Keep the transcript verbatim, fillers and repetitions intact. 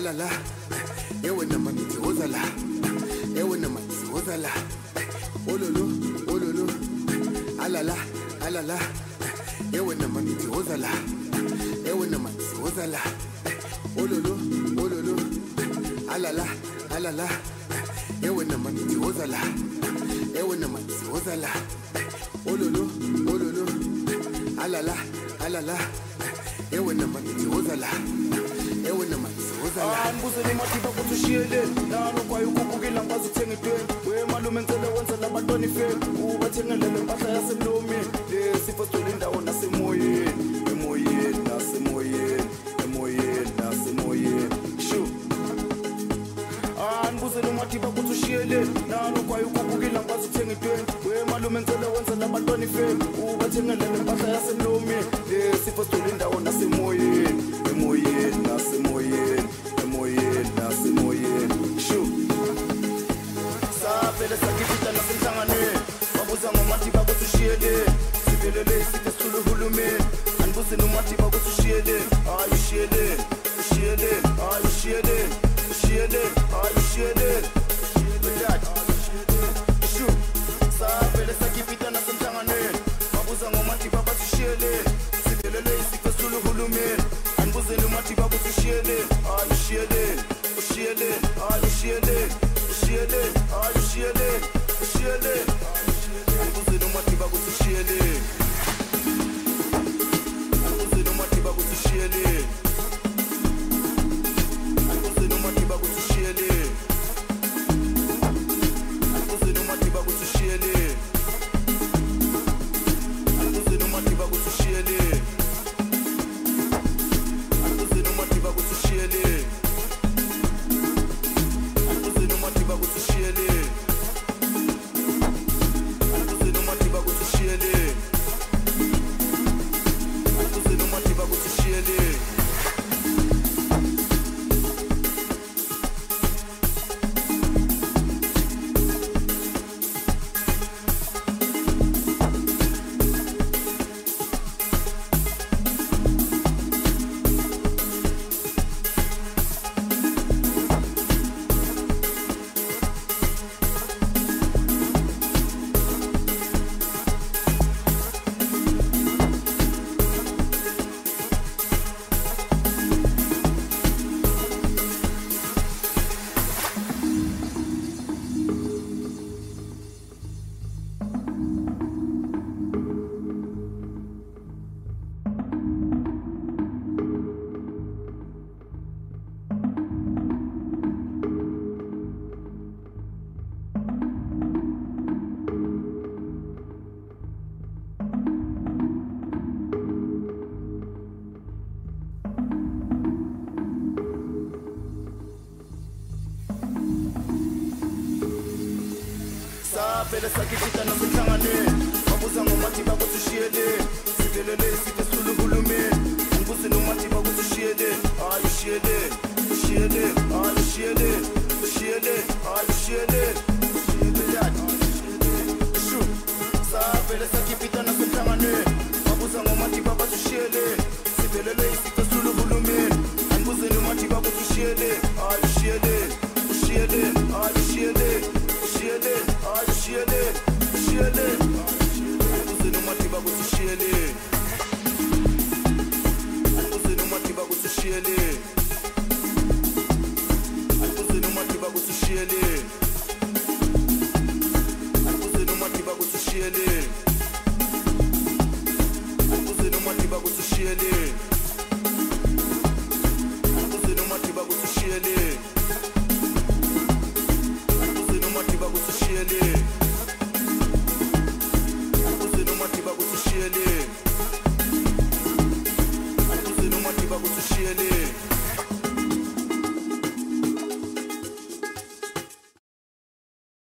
alala ewe na mamiti ozala ewe na mamiti ozala ololo ololo alala alala ewe na mamiti ozala ewe na mamiti ozala ololo ololo alala alala ewe na mamiti ozala ewe na mamiti ozala ololo ololo alala alala ewe na mamiti ozala ewe na mamiti ozala angibuze nimathiba ukuthi ushiyele nalo kwayo ukubukela ngikwazi ukuthenga itweni we malume ngicela wenza labatoni fake ubathengelele impahla yasemlomi lesifo sithola indawo nasemoyeni emoyeni nasemoyeni emoyeni nasemoyeni shu angibuze nimathiba ukuthi ushiyele nalo kwayo ukubukela ngikwazi ukuthenga itweni we malume ngicela wenza labatoni fake ubathengelele impahla yasemlomi lesifo sithola indawo nasemoyeni emoyeni nasemoyeni emoyeni nasemoyeni shu savele sakipita nasemhlanganweni wabuza ngomathiba ukuthi ushiyele sivelele isifo sithula uhulumeni angibuze nomathiba ukuthi ushiyele hayi ushiyele ushiyele hayi ushiyele ushiyele hayi ushiyele shu savele sakipita nasemhlanganweni wabuza ngomathiba bathi ushiyele sivelele isifo sithula uhulumeni angibuze nomathiba ukuthi ushiyele hayi ushiyele ushiyele hayi ushiyele ushiyele hayi ushiyele ushiyele angibuze nomathiba ukuthi ushiyele angibuze nomathiba ukuthi ushiyele angibuze nomathiba ukuthi ushiyele angibuze nomathiba ukuthi ushiyele angibuze nomathiba ukuthi ushiyele angibuze nomathiba ukuthi ushiyele angibuze nomathiba ukuthi ushiyele angibuze nomathiba ukuthi ushiyele angibuze nomathiba ukuthi ushiyele savele sakipita nasemhlanganweni wabuza ngomathiba ukuthi ushiyele sivelele isifo sithula uhulumeni angibuze nomathiba ukuthi ushiyele hayi ushiyele ushiyele hayi ushiyele ushiyele hayi ushiyele shu savele sakipita nasemhlanganweni wabuza ngomathiba bathi ushiyele sivelele isifo sithula uhulumeni angibuze nomathiba ukuthi ushiyele hayi ushiyele ushiyele hayi ushiyele ushiyele hayi ushiyele ushiyele angibuze nomathiba ukuthi ushiyele angibuze nomathiba ukuthi ushiyele angibuze nomathiba ukuthi ushiyele angibuze nomathiba ukuthi ushiyele angibuze nomathiba ukuthi ushiyele angibuze nomathiba ukuthi ushiyele angibuze nomathiba ukuthi ushiyele angibuze nomathiba ukuthi ushiyele angibuze nomathiba ukuthi ushiyele